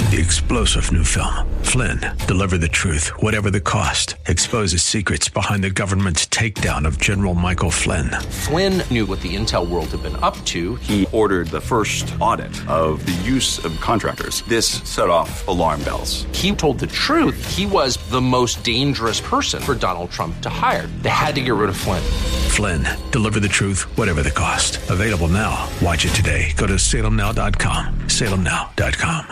The explosive new film, Flynn, deliver the truth, whatever the cost. Exposes secrets behind the government's takedown of General Michael Flynn. Flynn knew what the intel world had been up to. He ordered the first audit of the use of contractors. This set off alarm bells. He told the truth. He was the most dangerous person for Donald Trump to hire. They had to get rid of Flynn. Flynn, deliver the truth, whatever the cost. Available now. Watch it today. Go to salemnow.com. salemnow.com.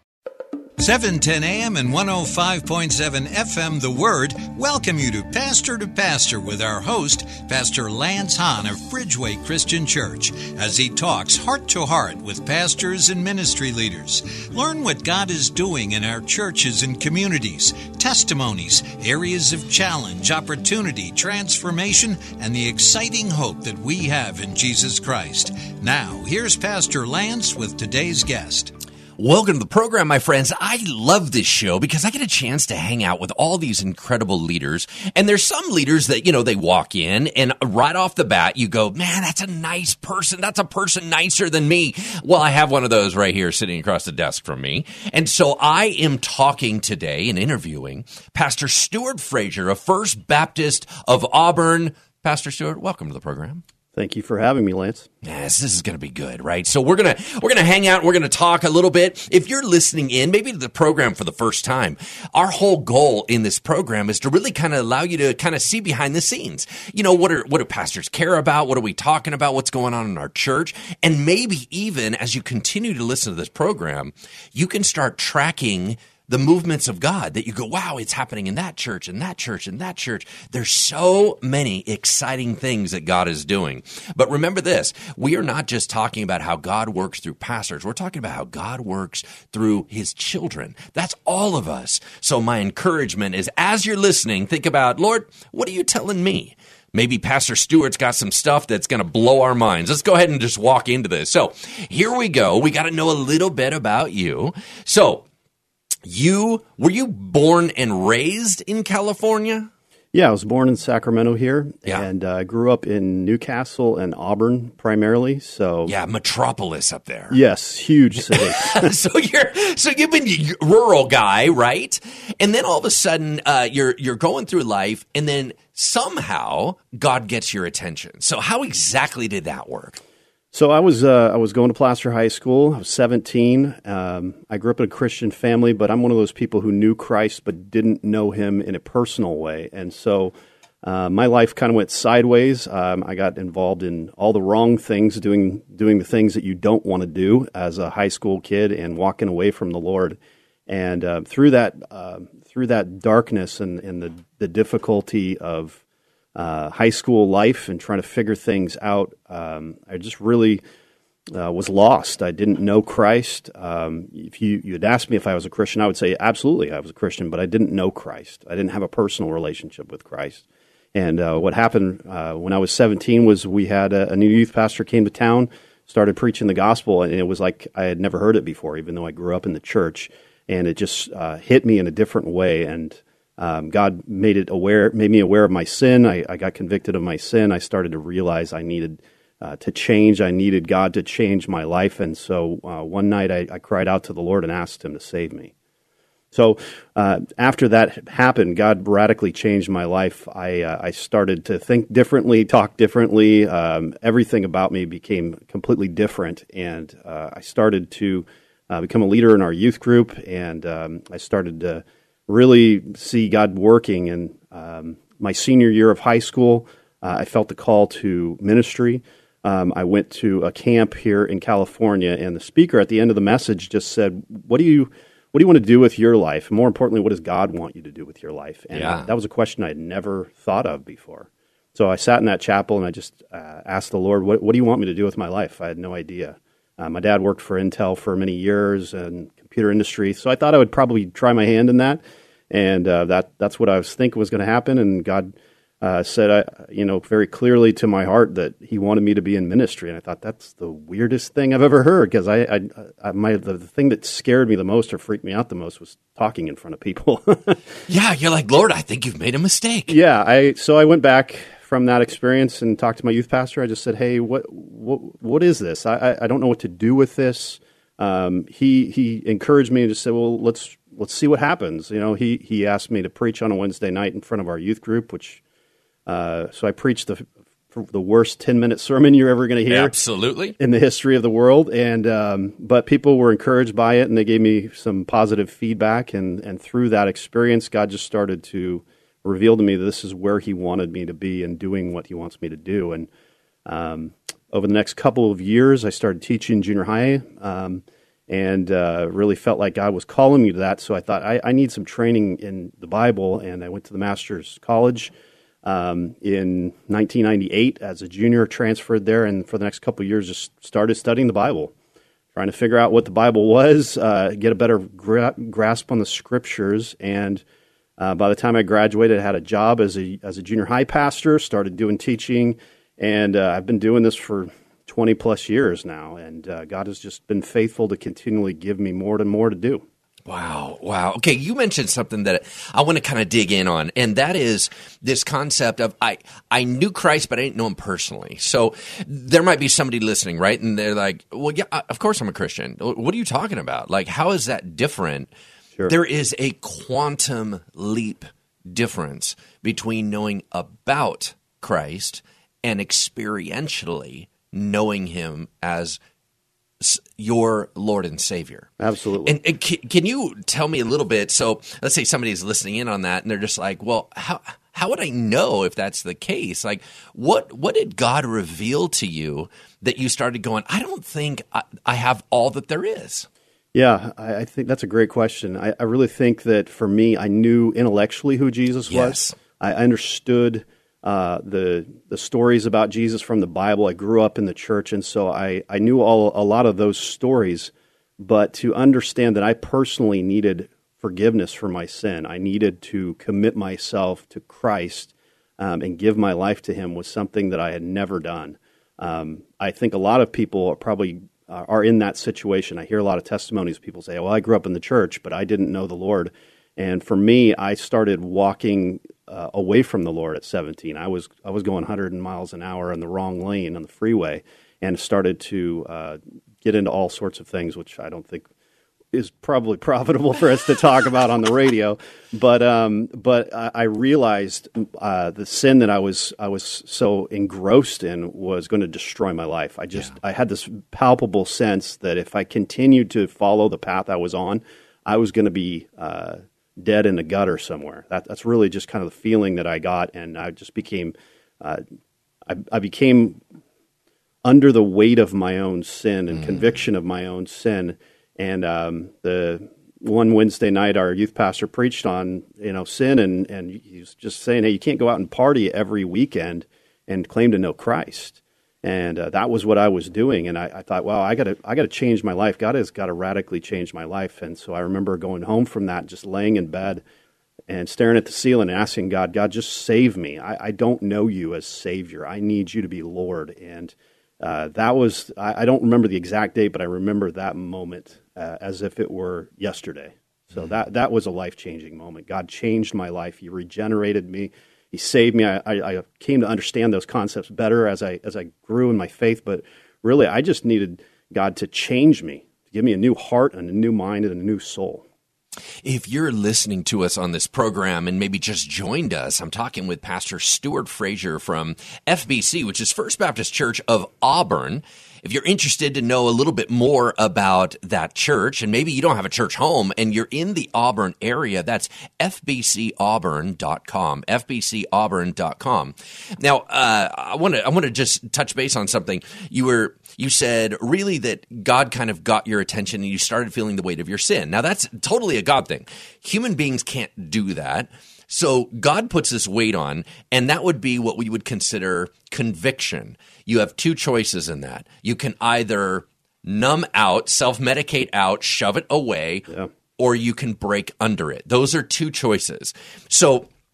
710 AM and 105.7 FM, The Word, welcome you to Pastor with our host, Pastor Lance Hahn of Bridgeway Christian Church, as he talks heart to heart with pastors and ministry leaders. Learn what God is doing in our churches and communities, testimonies, areas of challenge, opportunity, transformation, and the exciting hope that we have in Jesus Christ. Now, here's Pastor Lance with today's guest. Welcome to the program, my friends. I love this show because I get a chance to hang out with all these incredible leaders. And there's some leaders that, they walk in and right off the bat, you go, man, that's a nice person. That's a person nicer than me. Well, I have one of those right here sitting across the desk from me. And so I am talking today and interviewing Pastor Stuart Frazier of First Baptist of Auburn. Pastor Stuart, welcome to the program. Thank you for having me, Lance. Yes, this is going to be good, right? So we're going to hang out. We're going to talk a little bit. If you're listening in, maybe to the program for the first time, our whole goal in this program is to really kind of allow you to kind of see behind the scenes. What do pastors care about? What are we talking about? What's going on in our church? And maybe even as you continue to listen to this program, you can start tracking the movements of God that you go, wow, it's happening in that church and that church and that church. There's so many exciting things that God is doing. But remember this, we are not just talking about how God works through pastors. We're talking about how God works through his children. That's all of us. So my encouragement is as you're listening, think about, Lord, what are you telling me? Maybe Pastor Stuart's got some stuff that's going to blow our minds. Let's go ahead and just walk into this. So here we go. We got to know a little bit about you. So were you born and raised in California? Yeah, I was born in Sacramento here, and I grew up in Newcastle and Auburn primarily. So yeah, metropolis up there. Yes, huge city. So you've been a rural guy, right? And then all of a sudden, you're going through life, and then somehow God gets your attention. So how exactly did that work? So I was going to Placer High School. I was 17. I grew up in a Christian family, but I'm one of those people who knew Christ but didn't know him in a personal way. And so my life kind of went sideways. I got involved in all the wrong things, doing the things that you don't want to do as a high school kid and walking away from the Lord. And through that darkness and the difficulty of high school life and trying to figure things out, I just really was lost. I didn't know Christ. If you had asked me if I was a Christian, I would say absolutely I was a Christian, but I didn't know Christ. I didn't have a personal relationship with Christ. And what happened when I was 17 was we had a new youth pastor came to town, started preaching the gospel, and it was like I had never heard it before, even though I grew up in the church. And it just hit me in a different way, and God made me aware of my sin. I got convicted of my sin. I started to realize I needed to change. I needed God to change my life. And so one night I cried out to the Lord and asked him to save me. So after that happened, God radically changed my life. I started to think differently, talk differently. Everything about me became completely different. And I started to become a leader in our youth group. And I started to really see God working. And my senior year of high school, I felt the call to ministry. I went to a camp here in California, and the speaker at the end of the message just said, what do you want to do with your life? And more importantly, what does God want you to do with your life? And that was a question I had never thought of before. So I sat in that chapel, and I just asked the Lord, what do you want me to do with my life? I had no idea. My dad worked for Intel for many years and computer industry, so I thought I would probably try my hand in that. And that's what I was thinking was going to happen. And God said, very clearly to my heart that He wanted me to be in ministry. And I thought that's the weirdest thing I've ever heard, because the thing that scared me the most or freaked me out the most was talking in front of people. Yeah, you're like, Lord, I think you've made a mistake. Yeah, so I went back from that experience and talked to my youth pastor. I just said, hey, what is this? I don't know what to do with this. he encouraged me to say, well, let's see what happens. He asked me to preach on a Wednesday night in front of our youth group, which so I preached the worst 10-minute sermon you're ever going to hear, absolutely, in the history of the world. And but people were encouraged by it, and they gave me some positive feedback. And through that experience, God just started to reveal to me that this is where He wanted me to be and doing what He wants me to do. And over the next couple of years, I started teaching junior high, and really felt like God was calling me to that. So I thought I need some training in the Bible, and I went to the Master's College. In 1998, as a junior, transferred there, and for the next couple of years, just started studying the Bible, trying to figure out what the Bible was, get a better grasp on the Scriptures. And by the time I graduated, I had a job as a junior high pastor, started doing teaching, and I've been doing this for 20 plus years now. And God has just been faithful to continually give me more and more to do. Wow. Okay, you mentioned something that I want to kind of dig in on, and that is this concept of I knew Christ, but I didn't know Him personally. So there might be somebody listening, right? And they're like, well, yeah, of course I'm a Christian. What are you talking about? Like, how is that different? Sure. There is a quantum leap difference between knowing about Christ and experientially knowing Him as your Lord and Savior. Absolutely. And can you tell me a little bit? So let's say somebody's listening in on that and they're just like, well, how would I know if that's the case? Like, what did God reveal to you that you started going, I don't think I have all that there is? Yeah, I think that's a great question. I really think that for me, I knew intellectually who Jesus was. Yes. I understood the stories about Jesus from the Bible. I grew up in the church, and so I knew a lot of those stories. But to understand that I personally needed forgiveness for my sin, I needed to commit myself to Christ and give my life to Him was something that I had never done. I think a lot of people are in that situation. I hear a lot of testimonies. People say, well, I grew up in the church, but I didn't know the Lord. And for me, I started walking away from the Lord at 17. I was going 100 miles an hour in the wrong lane on the freeway, and started to get into all sorts of things, which I don't think is probably profitable for us to talk about on the radio. But I realized the sin that I was so engrossed in was going to destroy my life. I had this palpable sense that if I continued to follow the path I was on, I was going to be dead in a gutter somewhere. That's really just kind of the feeling that I got, and I just became I became under the weight of my own sin and conviction of my own sin. And the one Wednesday night, our youth pastor preached on sin, and he was just saying, hey, you can't go out and party every weekend and claim to know Christ. And that was what I was doing, and I thought, wow, I got to change my life. God has got to radically change my life. And so I remember going home from that, just laying in bed and staring at the ceiling and asking God, just save me. I don't know you as Savior. I need you to be Lord. And that was, I don't remember the exact date, but I remember that moment as if it were yesterday. So that was a life-changing moment. God changed my life. He regenerated me. He saved me. I came to understand those concepts better as I grew in my faith. But really, I just needed God to change me, to give me a new heart and a new mind and a new soul. If you're listening to us on this program and maybe just joined us, I'm talking with Pastor Stuart Frazier from FBC, which is First Baptist Church of Auburn. If you're interested to know a little bit more about that church, and maybe you don't have a church home and you're in the Auburn area, that's fbcauburn.com, fbcauburn.com. Now, I want to just touch base on something. You said really that God kind of got your attention and you started feeling the weight of your sin. Now, that's totally a God thing. Human beings can't do that. So God puts this weight on, and that would be what we would consider conviction. You have two choices in that. You can either numb out, self-medicate out, shove it away, or you can break under it. Those are two choices. So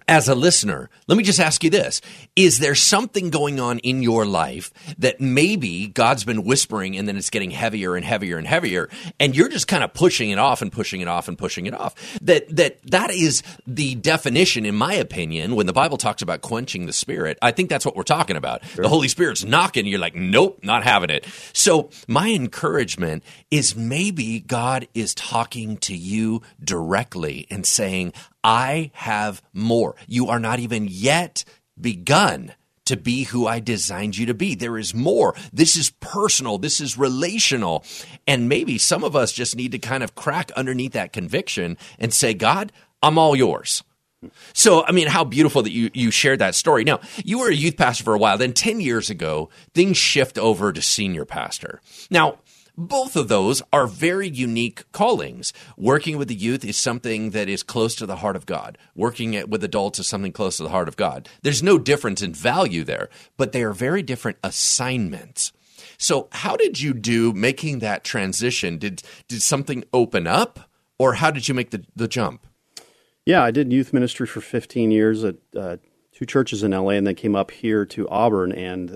As a listener, let me just ask you this. Is there something going on in your life that maybe God's been whispering and then it's getting heavier and heavier and heavier, and you're just kind of pushing it off and pushing it off and pushing it off? That is the definition, in my opinion, when the Bible talks about quenching the Spirit. I think that's what we're talking about. Sure. The Holy Spirit's knocking. You're like, nope, not having it. So my encouragement is maybe God is talking to you directly and saying, I have more. You are not even yet begun to be who I designed you to be. There is more. This is personal. This is relational. And maybe some of us just need to kind of crack underneath that conviction and say, God, I'm all yours. So, I mean, how beautiful that you shared that story. Now, you were a youth pastor for a while. Then 10 years ago, things shift over to senior pastor. Now, both of those are very unique callings. Working with the youth is something that is close to the heart of God. Working with adults is something close to the heart of God. There's no difference in value there, but they are very different assignments. So how did you do making that transition? Did something open up, or how did you make the jump? Yeah, I did youth ministry for 15 years at 2 churches in LA, and then came up here to Auburn, and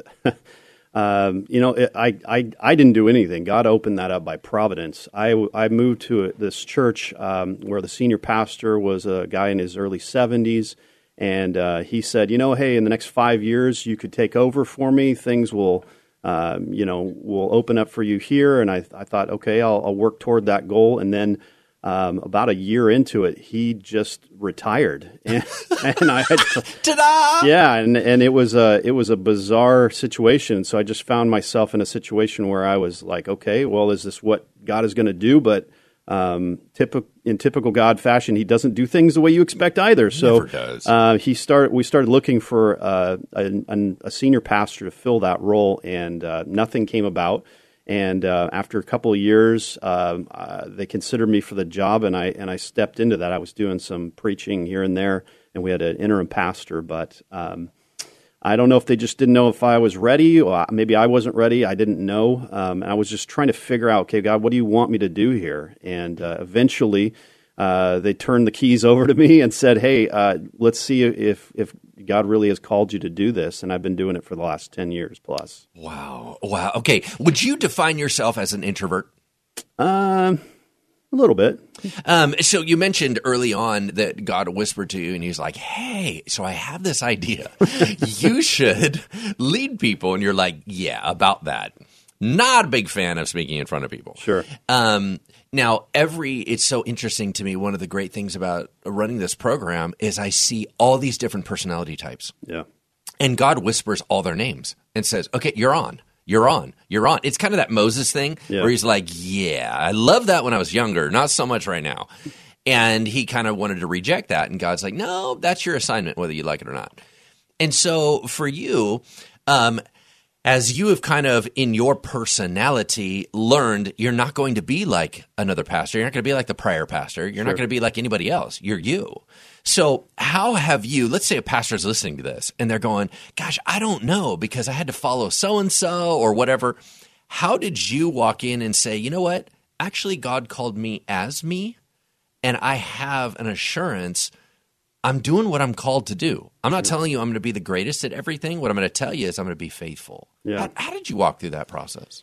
I didn't do anything. God opened that up by providence. I moved to this church where the senior pastor was a guy in his early 70s, and he said, hey, in the next 5 years, you could take over for me. Things will open up for you here. And I thought, okay, I'll work toward that goal. And then about a year into it, he just retired, and I had ta-da! Yeah, and it was a bizarre situation. So I just found myself in a situation where I was like, okay, well, is this what God is going to do? But in typical God fashion, He doesn't do things the way you expect either. So never does. We started looking for a senior pastor to fill that role, and nothing came about. And after a couple of years, they considered me for the job, and I stepped into that. I was doing some preaching here and there, and we had an interim pastor. But I don't know if they just didn't know if I was ready, or maybe I wasn't ready. I didn't know. And I was just trying to figure out, okay, God, what do you want me to do here? And eventually, they turned the keys over to me and said, hey, let's see if God really has called you to do this. And I've been doing it for the last 10 years plus. Wow. Okay. Would you define yourself as an introvert? A little bit. So you mentioned early on that God whispered to you and He's like, hey, so I have this idea. You should lead people. And you're like, yeah, about that. Not a big fan of speaking in front of people. Sure. Now, it's so interesting to me. One of the great things about running this program is I see all these different personality types. Yeah. And God whispers all their names and says, okay, you're on. You're on. You're on. It's kind of that Moses thing where He's like, yeah, I love that when I was younger, not so much right now. And he kind of wanted to reject that. And God's like, no, that's your assignment, whether you like it or not. And so for you, as you have kind of in your personality learned, you're not going to be like another pastor. You're not going to be like the prior pastor. You're not going to be like anybody else. You're you. So how have you, let's say a pastor is listening to this and they're going, gosh, I don't know because I had to follow so-and-so or whatever. How did you walk in and say, you know what? Actually, God called me as me, and I have an assurance I'm doing what I'm called to do. I'm not telling you I'm going to be the greatest at everything. What I'm going to tell you is I'm going to be faithful. Yeah. How did you walk through that process?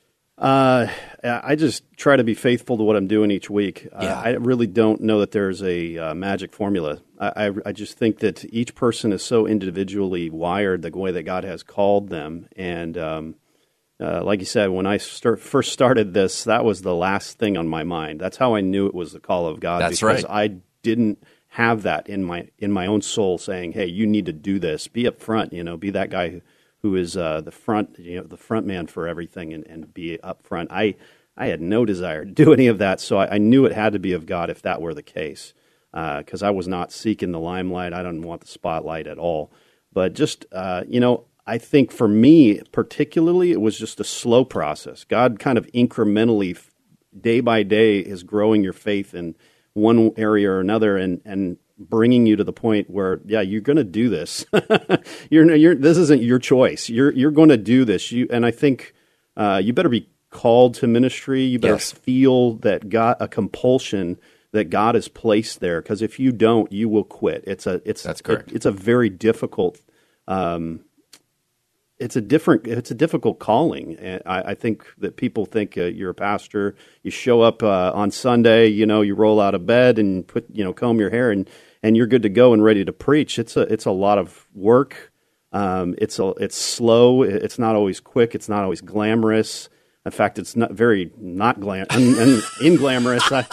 I just try to be faithful to what I'm doing each week. Yeah. I really don't know that there's a magic formula. I just think that each person is so individually wired the way that God has called them. And like you said, when I first started this, that was the last thing on my mind. That's how I knew it was the call of God. That's because right. I didn't have that in my own soul saying, hey, you need to do this. Be up front, be that guy who is the front man for everything and be up front. I had no desire to do any of that, so I knew it had to be of God if that were the case, because I was not seeking the limelight. I didn't want the spotlight at all. But just, I think for me particularly, it was just a slow process. God kind of incrementally, day by day, is growing your faith in one area or another and bringing you to the point where, yeah, you're going to do this. This isn't your choice. You're going to do this. And I think you better be called to ministry. You better feel that God, a compulsion that God has placed there. Because if you don't, you will quit. That's correct. It's a very difficult. It's a difficult calling. And I think that people think you're a pastor. You show up on Sunday. You roll out of bed and comb your hair and you're good to go and ready to preach. It's a lot of work. It's slow. It's not always quick. It's not always glamorous. In fact, it's not inglamorous.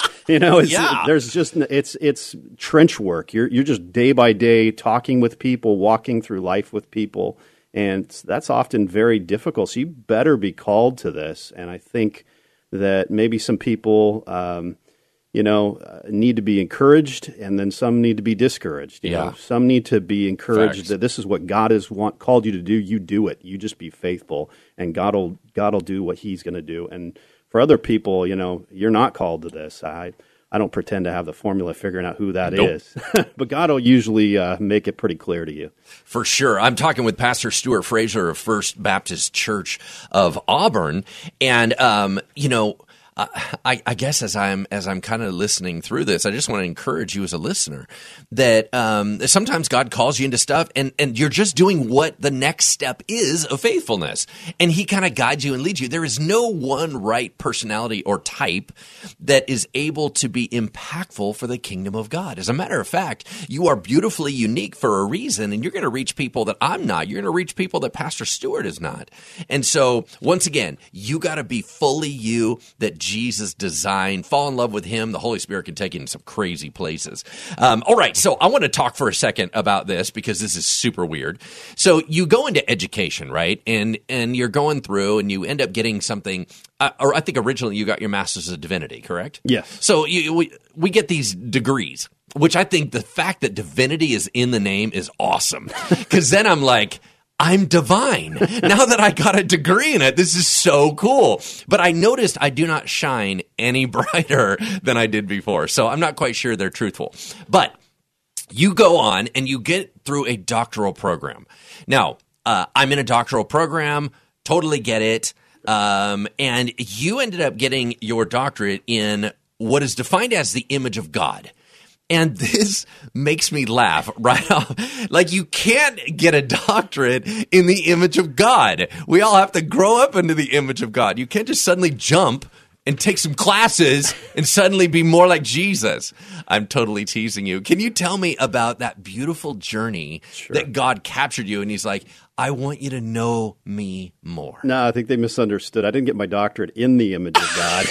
It's trench work. You're just day by day talking with people, walking through life with people, and that's often very difficult. So you better be called to this. And I think that maybe some people, need to be encouraged, and then some need to be discouraged. You know? Some need to be encouraged. Facts. That this is what God has called you to do. You do it. You just be faithful, and God will do what He's going to do. And for other people, you're not called to this. I don't pretend to have the formula figuring out who that is, but God will usually make it pretty clear to you. For sure. I'm talking with Pastor Stuart Fraser of First Baptist Church of Auburn, and I guess as I'm kind of listening through this, I just want to encourage you as a listener that sometimes God calls you into stuff and you're just doing what the next step is of faithfulness. And He kind of guides you and leads you. There is no one right personality or type that is able to be impactful for the kingdom of God. As a matter of fact, you are beautifully unique for a reason, and you're going to reach people that I'm not. You're going to reach people that Pastor Stuart is not. And so, once again, you got to be fully you that Jesus designed. Fall in love with Him. The Holy Spirit can take you in some crazy places. All right, so I want to talk for a second about this because this is super weird. So you go into education, right? And you're going through and you end up getting something, or I think originally you got your Master's of Divinity, correct? Yes. So we get these degrees, which I think the fact that divinity is in the name is awesome, because then I'm like, I'm divine. Now that I got a degree in it, this is so cool. But I noticed I do not shine any brighter than I did before. So I'm not quite sure they're truthful. But you go on and you get through a doctoral program. Now, I'm in a doctoral program, totally get it. And you ended up getting your doctorate in what is defined as the image of God. And this makes me laugh right off. Like, you can't get a doctorate in the image of God. We all have to grow up into the image of God. You can't just suddenly jump and take some classes and suddenly be more like Jesus. I'm totally teasing you. Can you tell me about that beautiful journey that God captured you? And He's like, I want you to know me more. No, I think they misunderstood. I didn't get my doctorate in the image of God.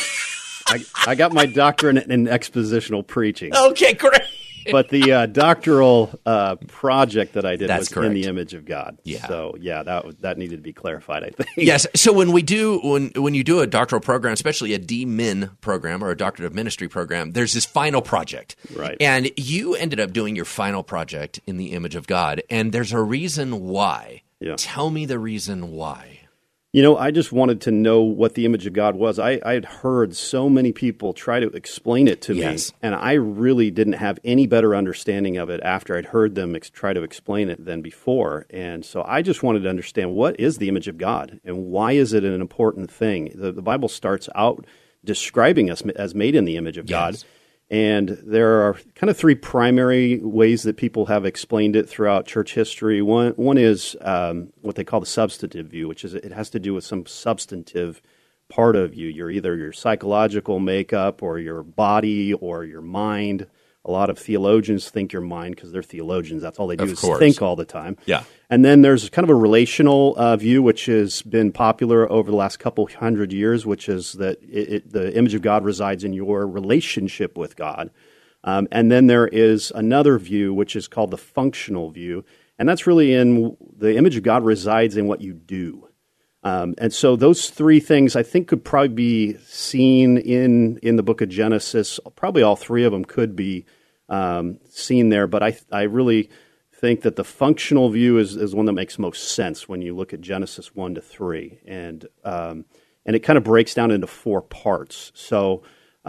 I got my doctorate in expositional preaching. Okay, great. But the doctoral project that I did was correct. in the image of God. Yeah. So that needed to be clarified, I think. Yes. So when you do a doctoral program, especially a D-Min program or a Doctorate of Ministry program, there's this final project. Right. And you ended up doing your final project in the image of God, and there's a reason why. Yeah. Tell me the reason why. I just wanted to know what the image of God was. I had heard so many people try to explain it to me, and I really didn't have any better understanding of it after I'd heard them try to explain it than before. And so I just wanted to understand, what is the image of God, and why is it an important thing? The Bible starts out describing us as made in the image of God. And there are kind of three primary ways that people have explained it throughout church history. One is what they call the substantive view, which is it has to do with some substantive part of you. You're either your psychological makeup or your body or your mind. A lot of theologians think your mind, because they're theologians. That's all they do is think all the time. Yeah. And then there's kind of a relational view, which has been popular over the last couple hundred years, which is that the image of God resides in your relationship with God. And then there is another view, which is called the functional view. And that's really in the image of God resides in what you do. And so those three things, I think, could probably be seen in the book of Genesis. Probably all three of them could be seen there. But I really think that the functional view is one that makes most sense when you look at Genesis 1 to 3. And it kind of breaks down into four parts. So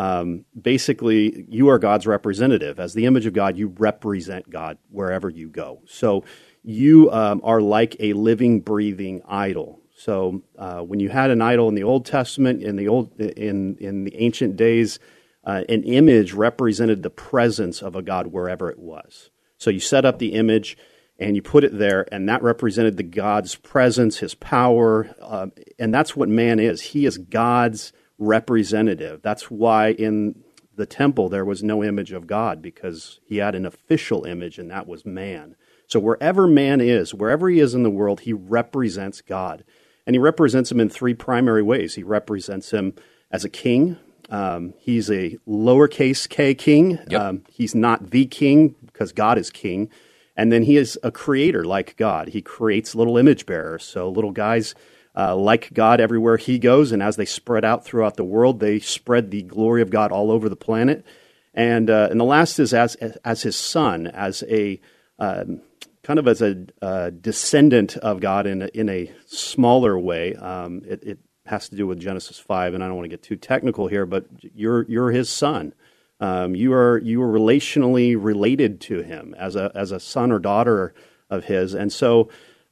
basically, you are God's representative. As the image of God, you represent God wherever you go. So you are like a living, breathing idol. So when you had an idol in the Old Testament, in the ancient days, an image represented the presence of a God wherever it was. So you set up the image and you put it there, and that represented the God's presence, his power, and that's what man is. He is God's representative. That's why in the temple there was no image of God, because he had an official image, and that was man. So wherever man is, wherever he is in the world, he represents God. And he represents him in three primary ways. He represents him as a king. He's a lowercase k king. Yep. He's not the king because God is king. And then he is a creator like God. He creates little image bearers. So little guys like God everywhere he goes. And as they spread out throughout the world, they spread the glory of God all over the planet. And the last is as his son, as a kind of as a descendant of God in a smaller way. It has to do with Genesis 5, and I don't want to get too technical here, but you're his son. You are relationally related to him as a son or daughter of his, and so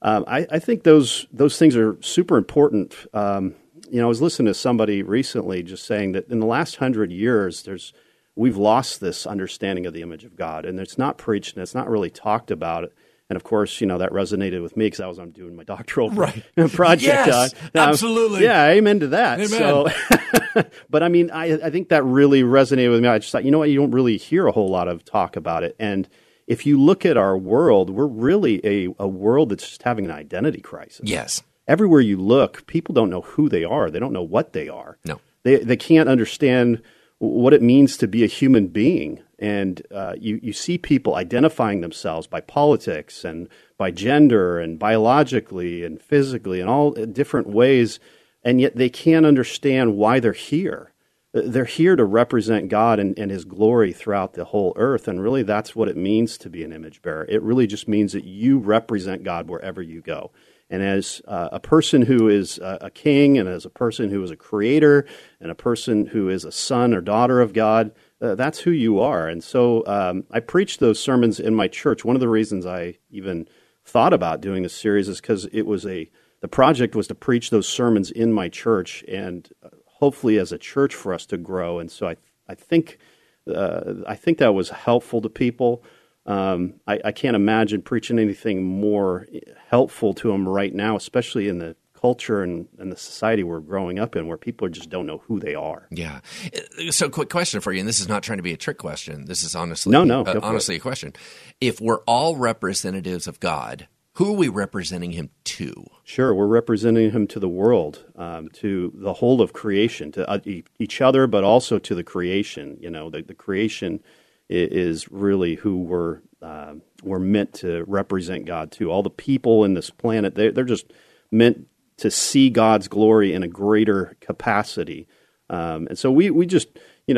I think those things are super important. I was listening to somebody recently just saying that in the last 100 years, we've lost this understanding of the image of God, and it's not preached and it's not really talked about. And of course, that resonated with me because I'm doing my doctoral project. Yes, absolutely. Yeah, amen to that. Amen. So, but I mean, I think that really resonated with me. I just thought, you know what, you don't really hear a whole lot of talk about it. And if you look at our world, we're really a world that's just having an identity crisis. Yes. Everywhere you look, people don't know who they are. They don't know what they are. No. They can't understand what it means to be a human being. And you see people identifying themselves by politics and by gender and biologically and physically and all different ways, and yet they can't understand why they're here. They're here to represent God and his glory throughout the whole earth, and really that's what it means to be an image bearer. It really just means that you represent God wherever you go. And as a person who is a king, and as a person who is a creator, and a person who is a son or daughter of God, that's who you are. And so I preached those sermons in my church. One of the reasons I even thought about doing this series is because the project was to preach those sermons in my church, and hopefully as a church for us to grow. And so I think that was helpful to people. I can't imagine preaching anything more helpful to them right now, especially in the culture and the society we're growing up in, where people just don't know who they are. Yeah. So, quick question for you, and this is not trying to be a trick question. This is honestly a question. If we're all representatives of God, who are we representing him to? Sure, we're representing him to the world, to the whole of creation, to each other, but also to the creation. The creation is really who we're meant to represent God to. All the people in this planet, they're just meant to see God's glory in a greater capacity. And so we just,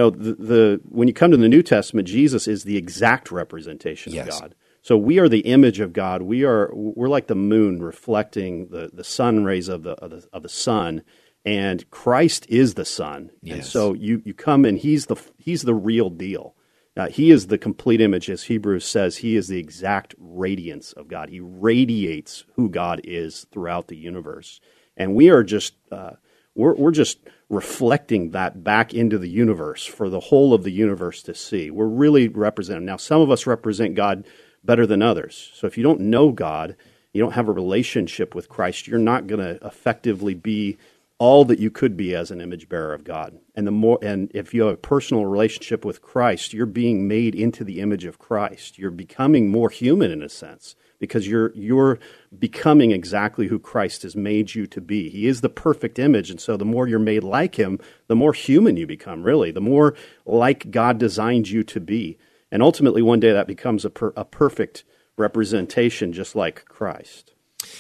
when you come to the New Testament, Jesus is the exact representation of God. So we are the image of God. We're like the moon reflecting the sun rays of the sun, and Christ is the sun. Yes. And so you come and he's the real deal. He is the complete image, as Hebrews says. He is the exact radiance of God. He radiates who God is throughout the universe, and we are just we're just reflecting that back into the universe for the whole of the universe to see. We're really representing. Now, some of us represent God better than others. So if you don't know God, you don't have a relationship with Christ, you're not going to effectively be all that you could be as an image bearer of God. And if you have a personal relationship with Christ, you're being made into the image of Christ. You're becoming more human in a sense, because you're becoming exactly who Christ has made you to be. He is the perfect image, and so the more you're made like him, the more human you become, really, the more like God designed you to be. And ultimately, one day that becomes a perfect representation, just like Christ.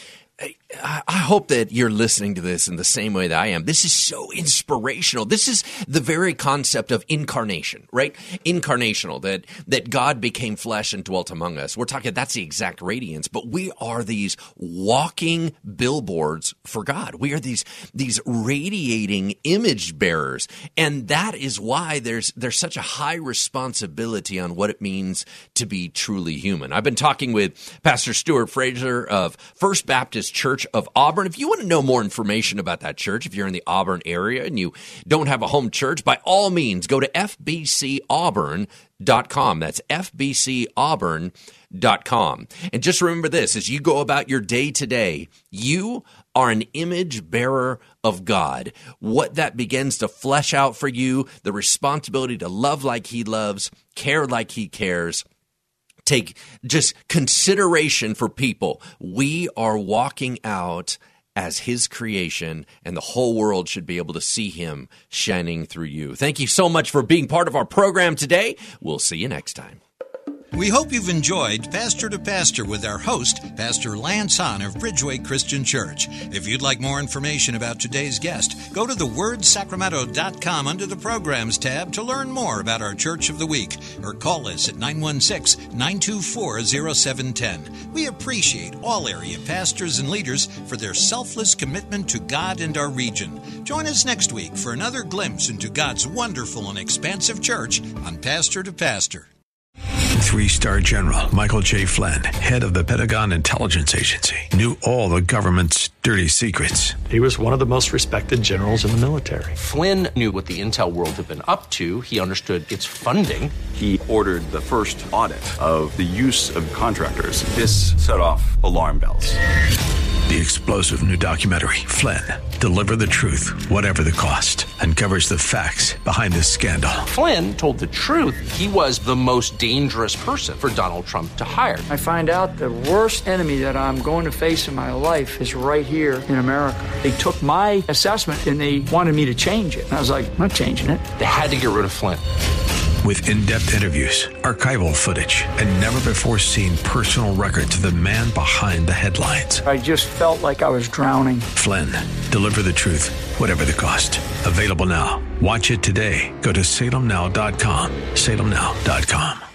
I hope that you're listening to this in the same way that I am. This is so inspirational. This is the very concept of incarnation, right? Incarnational, that God became flesh and dwelt among us. We're talking, that's the exact radiance, but we are these walking billboards for God. We are these radiating image bearers. And that is why there's such a high responsibility on what it means to be truly human. I've been talking with Pastor Stuart Fraser of First Baptist Baptist Church of Auburn. If you want to know more information about that church, if you're in the Auburn area and you don't have a home church, by all means, go to fbcauburn.com. That's fbcauburn.com. And just remember this, as you go about your day today, you are an image bearer of God. What that begins to flesh out for you, the responsibility to love like He loves, care like He cares, take just consideration for people. We are walking out as His creation, and the whole world should be able to see Him shining through you. Thank you so much for being part of our program today. We'll see you next time. We hope you've enjoyed Pastor to Pastor with our host, Pastor Lance Hahn of Bridgeway Christian Church. If you'd like more information about today's guest, go to thewordsacramento.com under the Programs tab to learn more about our Church of the Week, or call us at 916-924-0710. We appreciate all area pastors and leaders for their selfless commitment to God and our region. Join us next week for another glimpse into God's wonderful and expansive church on Pastor to Pastor. 3-star General Michael J. Flynn, head of the Pentagon Intelligence Agency, knew all the government's dirty secrets. He was one of the most respected generals in the military. Flynn knew what the intel world had been up to. He understood its funding. He ordered the first audit of the use of contractors. This set off alarm bells. The explosive new documentary, Flynn, Deliver the Truth, Whatever the Cost, uncovers the facts behind this scandal. Flynn told the truth. He was the most dangerous person for Donald Trump to hire. I find out the worst enemy that I'm going to face in my life is right here in America. They took my assessment and they wanted me to change it. And I was like, I'm not changing it. They had to get rid of Flynn. With in-depth interviews, archival footage, and never-before-seen personal records of the man behind the headlines. I just felt like I was drowning. Flynn, Deliver the Truth, Whatever the Cost. Available now. Watch it today. Go to salemnow.com. salemnow.com.